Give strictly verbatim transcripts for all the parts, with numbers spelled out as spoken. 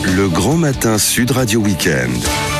Le Grand Matin Sud Radio Week-end.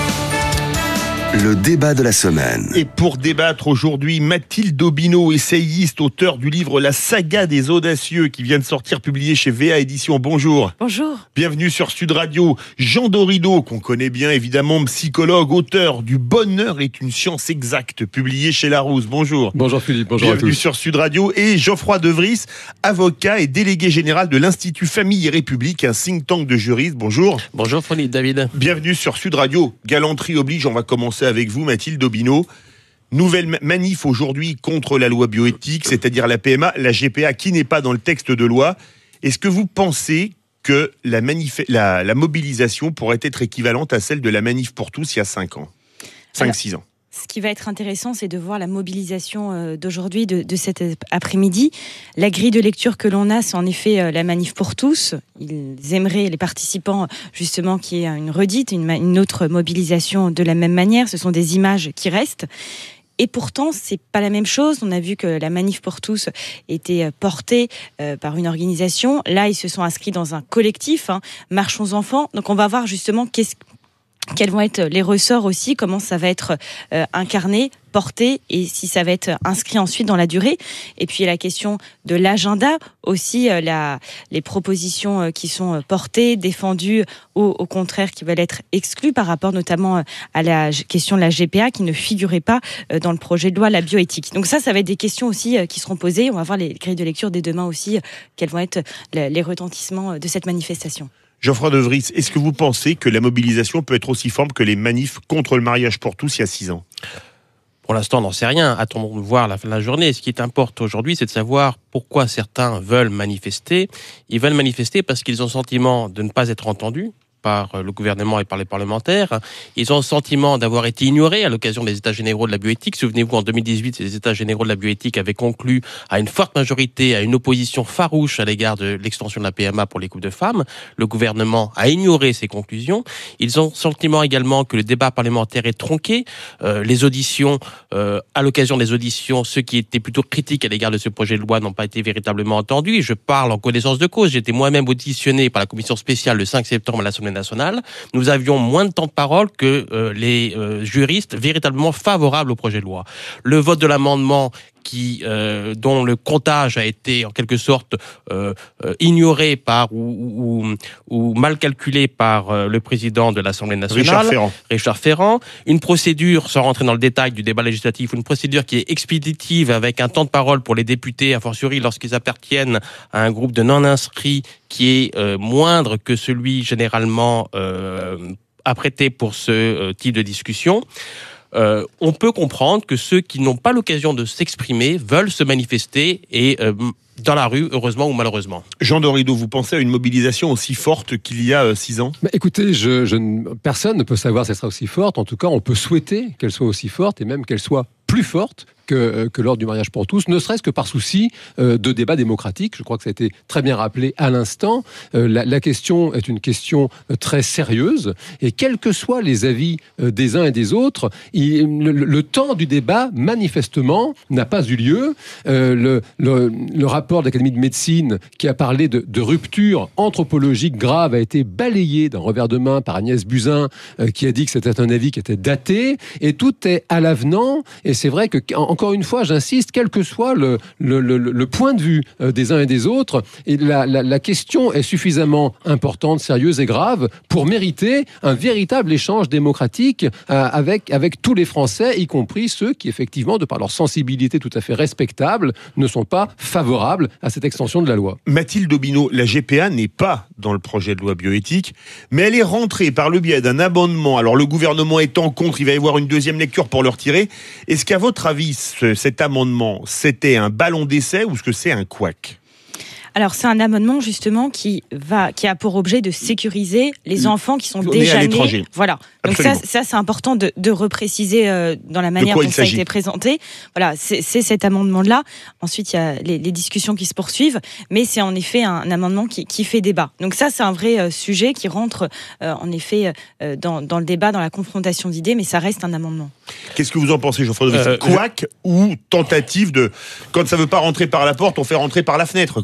Le débat de la semaine. Et pour débattre aujourd'hui, Mathilde Aubineau, essayiste, auteur du livre La saga des audacieux qui vient de sortir, publié chez V A Éditions. Bonjour. Bonjour. Bienvenue sur Sud Radio. Jean Dorido, qu'on connaît bien évidemment, psychologue, auteur du Bonheur est une science exacte, publié chez Larousse. Bonjour. Bonjour Philippe, bonjour Bienvenue à tous. sur Sud Radio. Et Geoffroy De Vries, avocat et délégué général de l'Institut Famille et République, un think tank de juristes. Bonjour. Bonjour Philippe David. Bienvenue sur Sud Radio. Galanterie oblige, on va commencer avec vous, Mathilde Aubineau. Nouvelle manif aujourd'hui contre la loi bioéthique, c'est-à-dire la P M A, la G P A, qui n'est pas dans le texte de loi. Est-ce que vous pensez que la, manif- la, la mobilisation pourrait être équivalente à celle de la manif pour tous il y a cinq ans, cinq six ans? Ce qui va être intéressant, c'est de voir la mobilisation d'aujourd'hui, de, de cet après-midi. La grille de lecture que l'on a, c'est en effet la manif pour tous. Ils aimeraient, les participants, justement, qu'il y ait une redite, une, une autre mobilisation de la même manière. Ce sont des images qui restent. Et pourtant, c'est pas la même chose. On a vu que la manif pour tous était portée euh, par une organisation. Là, ils se sont inscrits dans un collectif, hein, Marchons Enfants. Donc, on va voir justement qu'est-ce quels vont être les ressorts aussi, comment ça va être euh, incarné, porté, et si ça va être inscrit ensuite dans la durée. Et puis la question de l'agenda, aussi euh, la, les propositions euh, qui sont portées, défendues, ou au contraire qui veulent être exclues par rapport notamment à la question de la G P A qui ne figurait pas euh, dans le projet de loi, la bioéthique. Donc ça, ça va être des questions aussi euh, qui seront posées. On va voir les grilles de lecture dès demain aussi, euh, quels vont être les, les retentissements de cette manifestation. Geoffroy De Vries, est-ce que vous pensez que la mobilisation peut être aussi forte que les manifs contre le mariage pour tous il y a six ans ? Pour l'instant, on n'en sait rien. Attendons de voir la fin de la journée. Ce qui importe aujourd'hui, c'est de savoir pourquoi certains veulent manifester. Ils veulent manifester parce qu'ils ont le sentiment de ne pas être entendus par le gouvernement et par les parlementaires. Ils ont le sentiment d'avoir été ignorés à l'occasion des États généraux de la bioéthique. Souvenez-vous, en deux mille dix-huit, les États généraux de la bioéthique avaient conclu à une forte majorité, à une opposition farouche à l'égard de l'extension de la P M A pour les couples de femmes. Le gouvernement a ignoré ces conclusions. Ils ont le sentiment également que le débat parlementaire est tronqué. Euh, les auditions, euh, à l'occasion des auditions, ceux qui étaient plutôt critiques à l'égard de ce projet de loi n'ont pas été véritablement entendus. Et je parle en connaissance de cause. J'étais moi-même auditionné par la commission spéciale le cinq septembre à l'Assemblée nationale. Nous avions moins de temps de parole que euh, les euh, juristes véritablement favorables au projet de loi. Le vote de l'amendement qui, euh, dont le comptage a été en quelque sorte euh, euh, ignoré par ou, ou, ou mal calculé par euh, le président de l'Assemblée nationale, Richard Ferrand. Richard Ferrand. Une procédure, sans rentrer dans le détail du débat législatif, une procédure qui est expéditive avec un temps de parole pour les députés, a fortiori lorsqu'ils appartiennent à un groupe de non-inscrits qui est euh, moindre que celui généralement euh, apprêté pour ce euh, type de discussion. Euh, on peut comprendre que ceux qui n'ont pas l'occasion de s'exprimer veulent se manifester et euh, dans la rue, heureusement ou malheureusement. Jean Dorido, vous pensez à une mobilisation aussi forte qu'il y a euh, six ans ? Bah, écoutez, je, je, personne ne peut savoir si elle sera aussi forte. En tout cas, on peut souhaiter qu'elle soit aussi forte et même qu'elle soit plus forte que, que lors du mariage pour tous, ne serait-ce que par souci euh, de débat démocratique. Je crois que ça a été très bien rappelé à l'instant. Euh, la, la question est une question euh, très sérieuse et quels que soient les avis euh, des uns et des autres, il, le, le temps du débat, manifestement, n'a pas eu lieu. Euh, le, le, le rapport de l'Académie de médecine qui a parlé de, de rupture anthropologique grave a été balayé d'un revers de main par Agnès Buzyn, euh, qui a dit que c'était un avis qui était daté, et tout est à l'avenant. Et c'est vrai que, encore une fois, j'insiste, quel que soit le, le, le, le point de vue des uns et des autres, et la, la, la question est suffisamment importante, sérieuse et grave pour mériter un véritable échange démocratique euh, avec, avec tous les Français, y compris ceux qui, effectivement, de par leur sensibilité tout à fait respectable, ne sont pas favorables à cette extension de la loi. Mathilde Aubineau, la G P A n'est pas dans le projet de loi bioéthique, mais elle est rentrée par le biais d'un amendement. Alors le gouvernement étant contre, il va y avoir une deuxième lecture pour le retirer. Est-ce qu'à votre avis, ce, cet amendement, c'était un ballon d'essai ou est-ce que c'est un couac ? Alors, c'est un amendement, justement, qui va, qui a pour objet de sécuriser les enfants qui sont On déjà est à nés. l'étranger. Voilà. Donc ça, ça, c'est important de, de repréciser euh, dans la manière dont ça a été présenté. Voilà, c'est, c'est cet amendement-là. Ensuite, il y a les, les discussions qui se poursuivent, mais c'est en effet un, un amendement qui, qui fait débat. Donc ça, c'est un vrai euh, sujet qui rentre, euh, en effet, euh, dans, dans le débat, dans la confrontation d'idées, mais ça reste un amendement. Qu'est-ce que vous en pensez, Geoffroy De Vries ? euh, Couac je... ou tentative de... Quand ça ne veut pas rentrer par la porte, on fait rentrer par la fenêtre, comme je, on dit. je,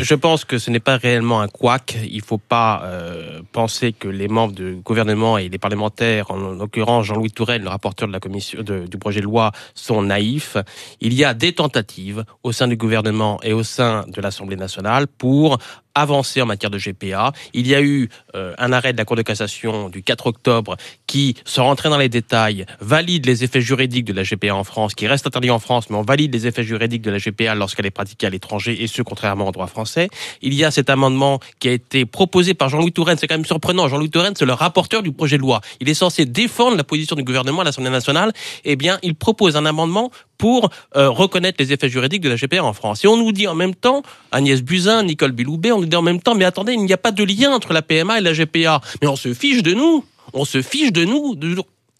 Je pense que ce n'est pas réellement un couac. Il ne faut pas euh, penser que les membres du gouvernement et les parlementaires, en l'occurrence Jean-Louis Touraine, le rapporteur de la commission de, du projet de loi, sont naïfs. Il y a des tentatives au sein du gouvernement et au sein de l'Assemblée nationale pour avancer en matière de G P A. Il y a eu euh, un arrêt de la Cour de cassation du quatre octobre qui, sans rentrer dans les détails, valide les effets juridiques de la G P A en France, qui reste interdit en France, mais on valide les effets juridiques de la G P A lorsqu'elle est pratiquée à l'étranger, et ce, contrairement au droit français. Il y a cet amendement qui a été proposé par Jean-Louis Touraine. C'est quand même surprenant. Jean-Louis Touraine, c'est le rapporteur du projet de loi. Il est censé défendre la position du gouvernement à l'Assemblée nationale. Eh bien, il propose un amendement pour euh, reconnaître les effets juridiques de la G P A en France. Et on nous dit en même temps, Agnès Buzyn, Nicole Belloubet, on nous dit en même temps, mais attendez, il n'y a pas de lien entre la P M A et la G P A. Mais on se fiche de nous. On se fiche de nous. De...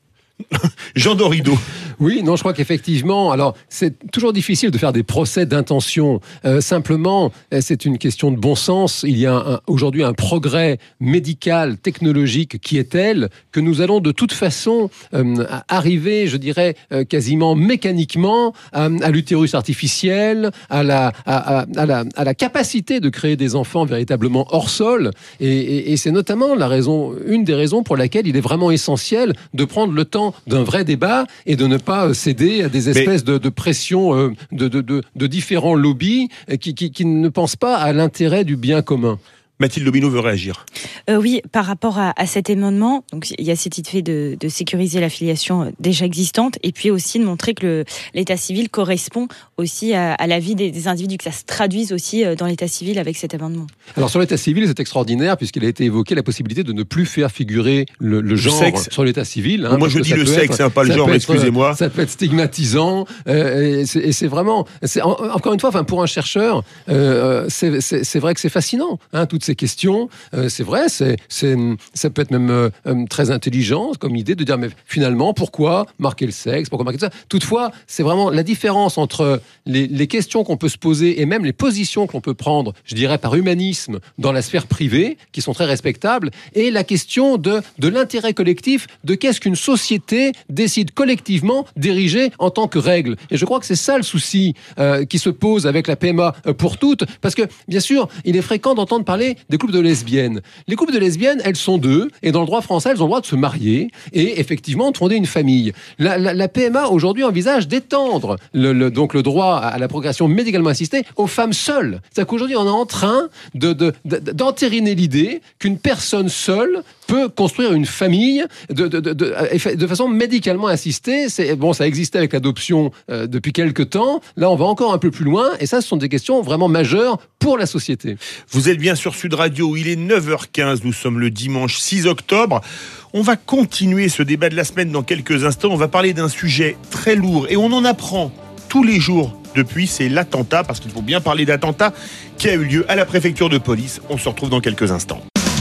Jean Dorido. Oui, non, je crois qu'effectivement, alors c'est toujours difficile de faire des procès d'intention. Euh, simplement, c'est une question de bon sens. Il y a un, aujourd'hui un progrès médical, technologique qui est tel que nous allons de toute façon euh, arriver, je dirais, euh, quasiment mécaniquement à, à l'utérus artificiel, à la, à, à, à, la, à la capacité de créer des enfants véritablement hors sol. Et, et, et c'est notamment la raison, une des raisons pour laquelle il est vraiment essentiel de prendre le temps d'un vrai débat et de ne pas céder à des espèces Mais... de, de pression euh, de, de, de, de différents lobbies qui, qui, qui ne pensent pas à l'intérêt du bien commun. Mathilde Dobineau veut réagir. Euh, oui, par rapport à, à cet amendement, donc il y a cette idée de, de sécuriser l'affiliation déjà existante et puis aussi de montrer que le, l'état civil correspond aussi à, à la vie des, des individus, que ça se traduise aussi dans l'état civil avec cet amendement. Alors sur l'état civil, c'est extraordinaire puisqu'il a été évoqué la possibilité de ne plus faire figurer le, le genre le sur l'état civil. Hein, Moi je dis le sexe, être, hein, pas le genre, être, excusez-moi. Ça peut être stigmatisant euh, et, c'est, et c'est vraiment, c'est, en, encore une fois, enfin pour un chercheur, euh, c'est, c'est, c'est vrai que c'est fascinant, hein, toutes ces questions. Euh, c'est vrai, c'est, c'est, ça peut être même euh, très intelligent comme idée de dire mais finalement pourquoi marquer le sexe, pourquoi marquer ça. Toutefois, c'est vraiment la différence entre les, les questions qu'on peut se poser et même les positions qu'on peut prendre, je dirais par humanisme dans la sphère privée, qui sont très respectables, et la question de, de l'intérêt collectif, de qu'est-ce qu'une société décide collectivement d'ériger en tant que règle. Et je crois que c'est ça le souci euh, qui se pose avec la P M A pour toutes, parce que bien sûr, il est fréquent d'entendre parler des couples de lesbiennes. Les couples de lesbiennes, elles sont deux, et dans le droit français, elles ont le droit de se marier et effectivement de fonder une famille. La, la, la P M A aujourd'hui envisage d'étendre le, le, donc le droit à la procréation médicalement assistée aux femmes seules. C'est-à-dire qu'aujourd'hui, on est en train de, de, de, d'entériner l'idée qu'une personne seule peut construire une famille de, de, de, de, de façon médicalement assistée. C'est, bon, ça existait avec l'adoption euh, depuis quelques temps. Là, on va encore un peu plus loin. Et ça, ce sont des questions vraiment majeures pour la société. Vous êtes bien sur Sud Radio. Il est neuf heures quinze. Nous sommes le dimanche six octobre. On va continuer ce débat de la semaine dans quelques instants. On va parler d'un sujet très lourd. Et on en apprend tous les jours depuis. C'est l'attentat, parce qu'il faut bien parler d'attentat, qui a eu lieu à la préfecture de police. On se retrouve dans quelques instants.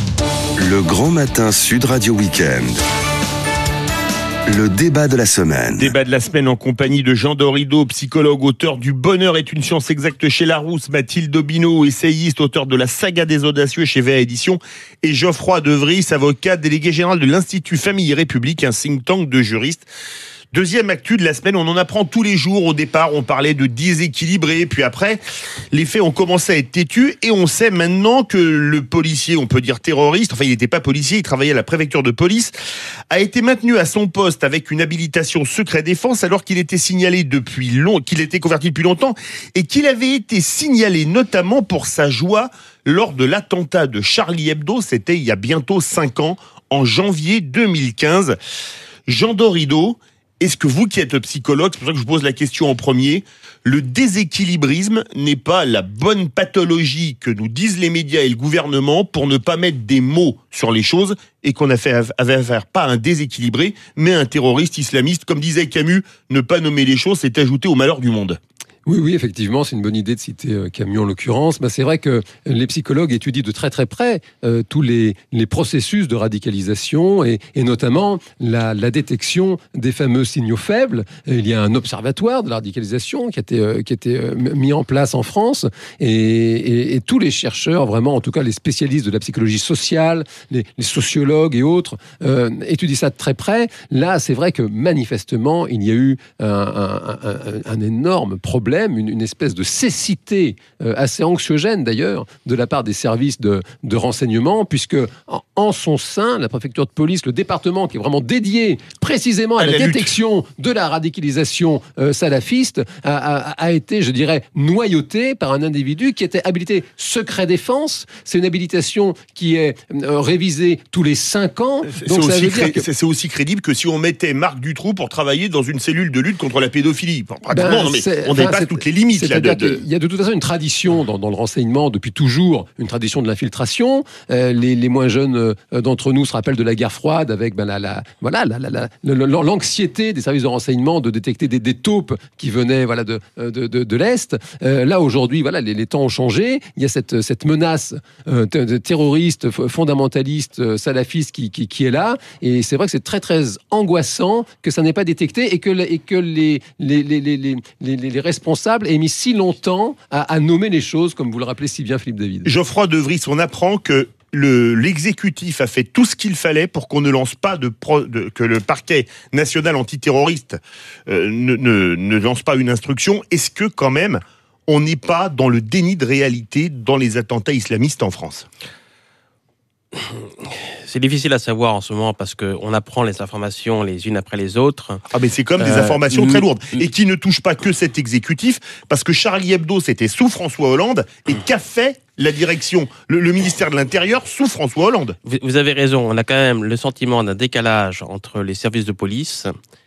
Le Grand Matin Sud Radio Week-end. Le débat de la semaine. Débat de la semaine en compagnie de Jean Dorido, psychologue, auteur du Bonheur est une science exacte chez Larousse, Mathilde Dobineau, essayiste, auteur de la saga des audacieux chez V A Éditions, et Geoffroy De Vries, avocat, délégué général de l'Institut Famille et République, un think tank de juristes. Deuxième actu de la semaine, on en apprend tous les jours. Au départ, on parlait de déséquilibré, puis après, les faits ont commencé à être têtus, et on sait maintenant que le policier, on peut dire terroriste, enfin il n'était pas policier, il travaillait à la préfecture de police, a été maintenu à son poste avec une habilitation secret défense alors qu'il était signalé depuis long, qu'il était converti depuis longtemps, et qu'il avait été signalé notamment pour sa joie lors de l'attentat de Charlie Hebdo. C'était il y a bientôt cinq ans, en janvier deux mille quinze. Jean Dorido, est-ce que vous qui êtes psychologue, c'est pour ça que je vous pose la question en premier, le déséquilibrisme n'est pas la bonne pathologie que nous disent les médias et le gouvernement pour ne pas mettre des mots sur les choses et qu'on avait affaire pas à un déséquilibré, mais à un terroriste islamiste? Comme disait Camus, ne pas nommer les choses, c'est ajouter au malheur du monde. Oui, oui, effectivement, c'est une bonne idée de citer Camus en l'occurrence. Bah, c'est vrai que les psychologues étudient de très très près euh, tous les, les processus de radicalisation et, et notamment la, la détection des fameux signaux faibles. Il y a un observatoire de la radicalisation qui a été, euh, qui a été euh, mis en place en France et, et, et tous les chercheurs, vraiment, en tout cas les spécialistes de la psychologie sociale, les, les sociologues et autres, euh, étudient ça de très près. Là, c'est vrai que manifestement, il y a eu un, un, un, un énorme problème problème, une, une espèce de cécité euh, assez anxiogène d'ailleurs de la part des services de, de renseignement, puisque en, en son sein, la préfecture de police, le département qui est vraiment dédié précisément à, à la, la détection de la radicalisation euh, salafiste, a, a, a été, je dirais, noyauté par un individu qui était habilité secret défense. C'est une habilitation qui est euh, révisée tous les cinq ans. C'est, Donc, ça veut dire que... c'est aussi crédible que si on mettait Marc Dutroux pour travailler dans une cellule de lutte contre la pédophilie. Pratiquement, ben, non, mais on dépasse enfin, toutes les limites. Là, de, de... Il y a de toute façon une tradition dans, dans le renseignement depuis toujours, une tradition de l'infiltration. Euh, les, les moins jeunes euh, d'entre nous se rappellent de la guerre froide avec ben, la, la, voilà, la, la, la, l'anxiété des services de renseignement de détecter des, des taupes qui venaient voilà, de, de, de, de l'Est. Euh, là, aujourd'hui, voilà, les, les temps ont changé. Il y a cette, cette menace euh, terroriste, fondamentaliste, euh, salafiste qui, qui, qui est là. Et c'est vrai que c'est très, très angoissant que ça n'est pas détecté et que, et que les, les, les, les, les, les, les responsables aient mis si longtemps à, à nommer les choses, comme vous le rappelez si bien, Philippe David. Geoffroy de Vries, on apprend que Le, l'exécutif a fait tout ce qu'il fallait pour qu'on ne lance pas de, pro, de que le parquet national antiterroriste euh, ne, ne, ne lance pas une instruction. Est-ce que quand même on n'est pas dans le déni de réalité dans les attentats islamistes en France ? C'est difficile à savoir en ce moment parce qu'on apprend les informations les unes après les autres. Ah mais c'est comme euh, des informations très lourdes et qui ne touchent pas que cet exécutif, parce que Charlie Hebdo c'était sous François Hollande et qu'a fait la direction, le, le ministère de l'Intérieur sous François Hollande. Vous, vous avez raison, on a quand même le sentiment d'un décalage entre les services de police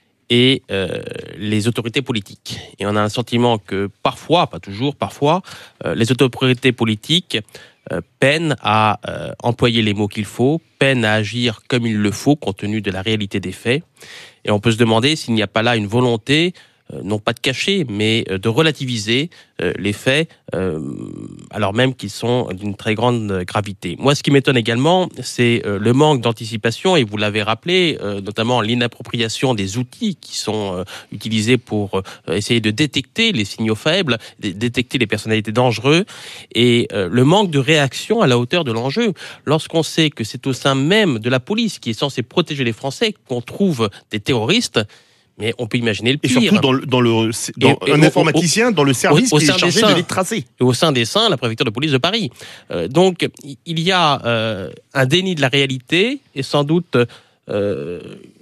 et euh, les autorités politiques. Et on a un sentiment que parfois, pas toujours, parfois, euh, les autorités politiques euh, peinent à euh, employer les mots qu'il faut, peinent à agir comme il le faut, compte tenu de la réalité des faits. Et on peut se demander s'il n'y a pas là une volonté, euh, non pas de cacher, mais euh, de relativiser euh, les faits, euh, alors même qu'ils sont d'une très grande gravité. Moi, ce qui m'étonne également, c'est euh, le manque d'anticipation, et vous l'avez rappelé, euh, notamment l'inappropriation des outils qui sont euh, utilisés pour euh, essayer de détecter les signaux faibles, de détecter les personnalités dangereuses, et euh, le manque de réaction à la hauteur de l'enjeu. Lorsqu'on sait que c'est au sein même de la police qui est censée protéger les Français qu'on trouve des terroristes, mais on peut imaginer le pire. Et surtout dans, le, dans, le, dans et, et un au, informaticien, au, dans le service au, au qui est chargé de les tracer. Et au sein des Saints, la préfecture de police de Paris. Euh, donc, il y a euh, un déni de la réalité et sans doute, euh,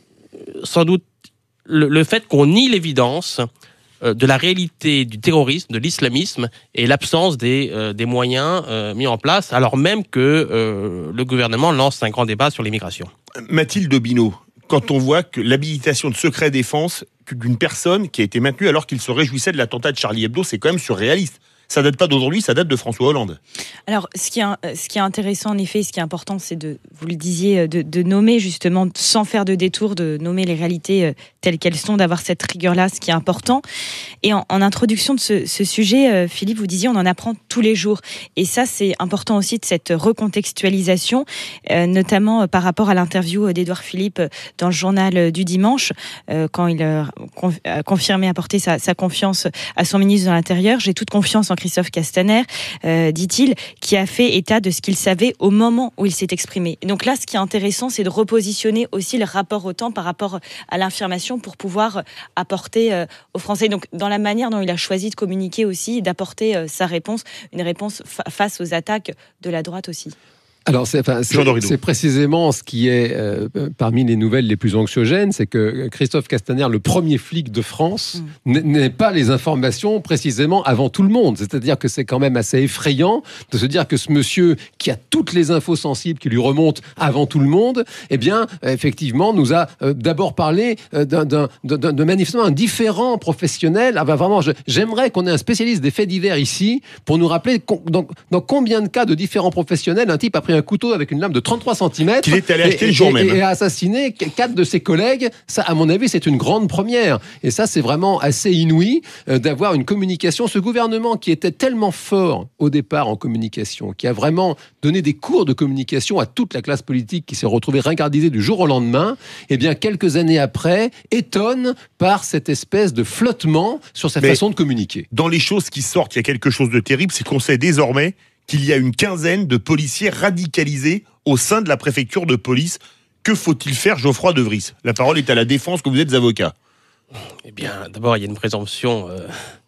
sans doute le, le fait qu'on nie l'évidence euh, de la réalité du terrorisme, de l'islamisme et l'absence des, euh, des moyens euh, mis en place, alors même que euh, le gouvernement lance un grand débat sur l'immigration. Mathilde Aubineau, quand on voit que l'habilitation de secret défense d'une personne qui a été maintenue alors qu'il se réjouissait de l'attentat de Charlie Hebdo, c'est quand même surréaliste. Ça date pas d'aujourd'hui, ça date de François Hollande. Alors, ce qui est, ce qui est intéressant, en effet, ce qui est important, c'est de, vous le disiez, de, de nommer justement, sans faire de détour, de nommer les réalités telles qu'elles sont, d'avoir cette rigueur-là, ce qui est important. Et en, en introduction de ce, ce sujet, Philippe, vous disiez, on en apprend tous les jours. Et ça, c'est important aussi de cette recontextualisation, euh, notamment par rapport à l'interview d'Édouard Philippe dans le journal du dimanche, euh, quand il a confirmé apporter sa, sa confiance à son ministre de l'Intérieur. J'ai toute confiance en Christophe Castaner, euh, dit-il, qui a fait état de ce qu'il savait au moment où il s'est exprimé. Et donc là, ce qui est intéressant, c'est de repositionner aussi le rapport au temps par rapport à l'information pour pouvoir apporter euh, aux Français. Donc dans la manière dont il a choisi de communiquer aussi, d'apporter euh, sa réponse, une réponse fa- face aux attaques de la droite aussi. Alors, c'est, enfin, c'est, c'est précisément ce qui est euh, parmi les nouvelles les plus anxiogènes, c'est que Christophe Castaner, le premier flic de France, mmh. n'est pas les informations précisément avant tout le monde. C'est-à-dire que c'est quand même assez effrayant de se dire que ce monsieur qui a toutes les infos sensibles qui lui remontent avant tout le monde, eh bien, effectivement, nous a euh, d'abord parlé euh, d'un, d'un, d'un, d'un manifestement un différent professionnel. Ah ben vraiment, je, j'aimerais qu'on ait un spécialiste des faits divers ici pour nous rappeler con, dans, dans combien de cas de différents professionnels un type a pris un couteau avec une lame de trente-trois centimètres qu'il est allé acheter le jour et, même et a assassiné quatre de ses collègues. Ça, à mon avis, c'est une grande première. Et ça, c'est vraiment assez inouï euh, d'avoir une communication. Ce gouvernement qui était tellement fort au départ en communication, qui a vraiment donné des cours de communication à toute la classe politique qui s'est retrouvée ringardisée du jour au lendemain, eh bien, quelques années après, étonne par cette espèce de flottement sur sa Mais façon de communiquer. Dans les choses qui sortent, il y a quelque chose de terrible, c'est qu'on sait désormais qu'il y a une quinzaine de policiers radicalisés au sein de la préfecture de police. Que faut-il faire, Geoffroy de Vries ? La parole est à la défense, que vous êtes avocat. Eh bien, d'abord, il y a une présomption euh,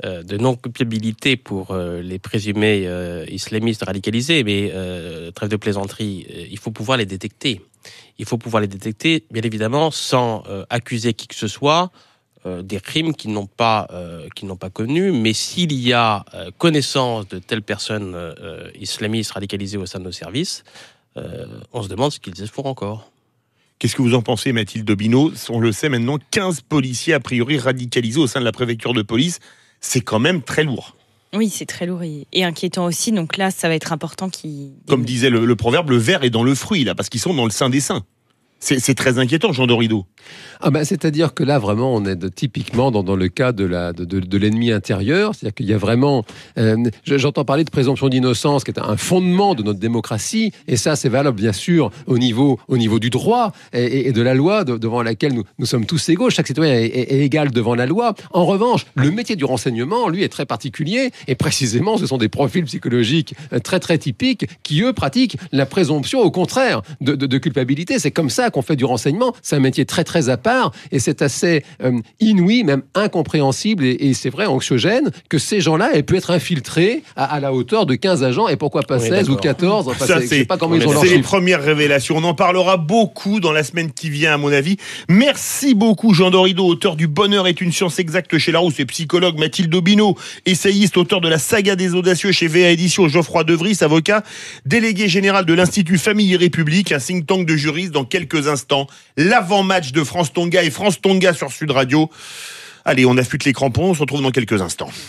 euh, de non-culpabilité pour euh, les présumés euh, islamistes radicalisés, mais euh, trêve de plaisanterie, euh, il faut pouvoir les détecter. Il faut pouvoir les détecter, bien évidemment, sans euh, accuser qui que ce soit euh, des crimes qu'ils n'ont pas, euh, qu'ils n'ont pas connus. Mais s'il y a euh, connaissance de telles personnes euh, islamistes radicalisées au sein de nos services, euh, on se demande ce qu'ils font encore. Qu'est-ce que vous en pensez, Mathilde Aubineau? On le sait maintenant, quinze policiers a priori radicalisés au sein de la préfecture de police. C'est quand même très lourd. Oui, c'est très lourd et, et inquiétant aussi. Donc là, ça va être important qu'ils... Comme disait le, le proverbe, le ver est dans le fruit, là, parce qu'ils sont dans le sein des saints. C'est, c'est très inquiétant, Jean Dorido. Ah ben, c'est-à-dire que là, vraiment, on est de, typiquement dans, dans le cas de, la, de, de, de l'ennemi intérieur. C'est-à-dire qu'il y a vraiment... Euh, j'entends parler de présomption d'innocence, qui est un fondement de notre démocratie. Et ça, c'est valable, bien sûr, au niveau, au niveau du droit et, et de la loi, de, devant laquelle nous, nous sommes tous égaux. Chaque citoyen est, est, est égal devant la loi. En revanche, le métier du renseignement, lui, est très particulier. Et précisément, ce sont des profils psychologiques très, très typiques qui, eux, pratiquent la présomption, au contraire, de, de, de culpabilité. C'est comme ça qu'on fait du renseignement. C'est un métier très très à part et c'est assez euh, inouï, même incompréhensible et, et c'est vrai anxiogène que ces gens-là aient pu être infiltrés à, à la hauteur de quinze agents et pourquoi pas oui, seize d'accord. ou quatorze. Enfin, Ça, c'est, c'est, je sais pas comment ils ont leur c'est les chiffre. premières révélations. On en parlera beaucoup dans la semaine qui vient, à mon avis. Merci beaucoup, Jean Dorido, auteur du Bonheur est une science exacte chez Larousse et psychologue. Mathilde Aubineau, essayiste, auteur de la saga des audacieux chez V A Éditions. Geoffroy De Vries, avocat, délégué général de l'Institut Famille et République, un think tank de juristes. Dans quelques instants, l'avant-match de France-Tonga et France-Tonga sur Sud Radio. Allez, on affûte les crampons, on se retrouve dans quelques instants.